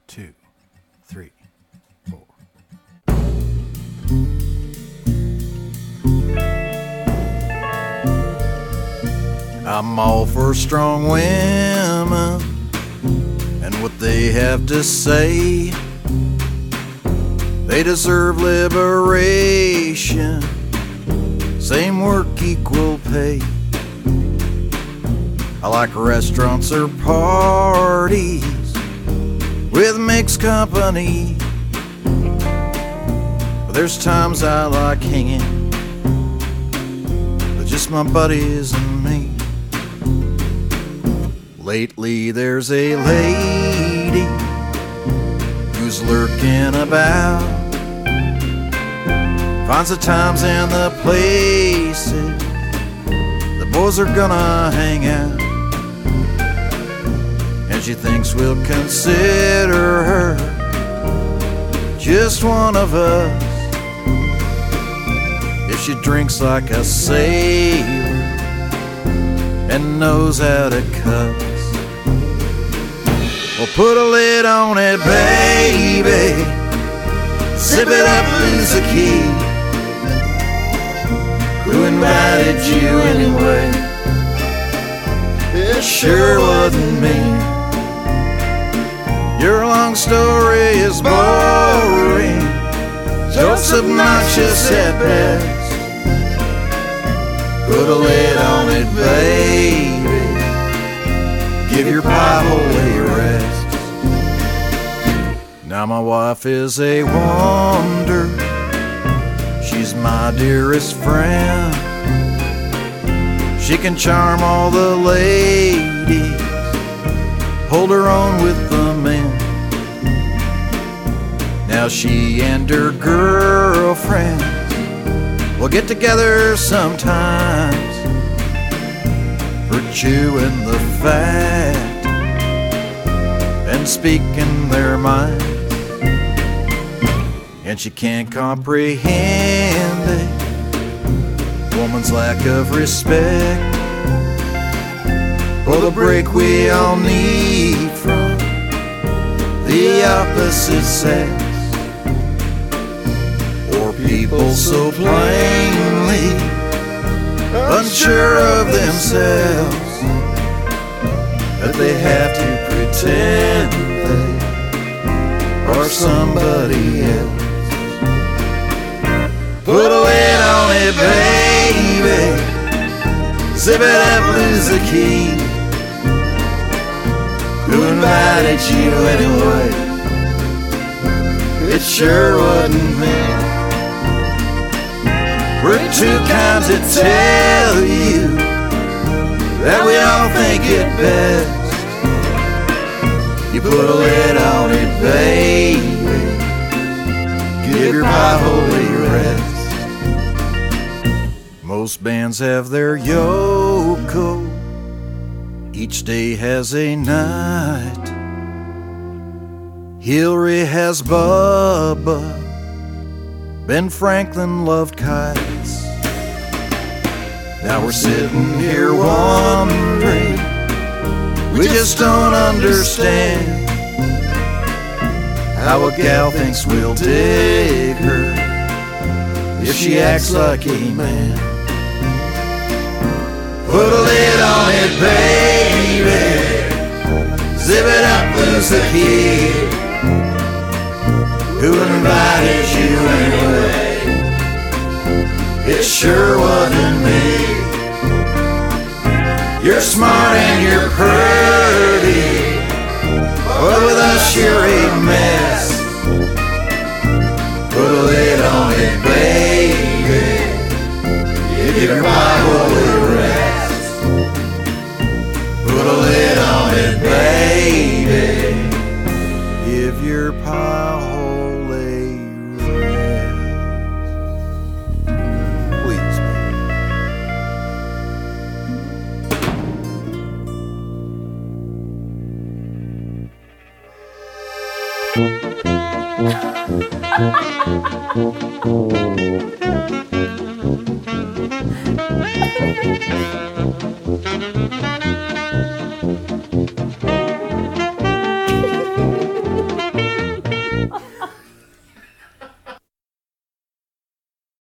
2, 3, 4. I'm all for strong women and what they have to say. They deserve liberation, same work, equal pay. I like restaurants or parties with mixed company, but there's times I like hanging with just my buddies and me. Lately there's a lady who's lurking about, finds the times and the places the boys are gonna hang out, and she thinks we'll consider her just one of us if she drinks like a sailor and knows how to cuss. Well, put a lid on it, baby, zip it up, lose the key. Who invited you anyway? It sure wasn't me. Your long story is boring, jokes obnoxious at best. Put a lid on it, baby, give your pie hole a rest. Now my wife is a wonder, she's my dearest friend. She can charm all the ladies, hold her own with the men. Now she and her girlfriends will get together sometimes for chewing the fat and speaking their minds. And she can't comprehend a woman's lack of respect, or the break we all need from the opposite sex, or people so plainly unsure of themselves that they have to pretend they are somebody else. Put a lid on it, baby, zip it up, lose the key. Who invited you anyway? It sure wasn't me. We're too kind to tell you that we all think it best. You put a lid on it, baby, give your pie hole a rest. Most bands have their Yoko, each day has a night. Hillary has Bubba, Ben Franklin loved kites. Now we're sitting here wondering, we just don't understand how a gal thinks we'll dig her if she acts like a man. Put a lid on it, baby, zip it up, lose the key. Who invited you anyway? It sure wasn't me. You're smart and you're pretty, but with us you're a mess. Put a lid on it, baby, give your pie hole a rest. Put a lid on it, baby, give your pie hole a rest. Please, baby.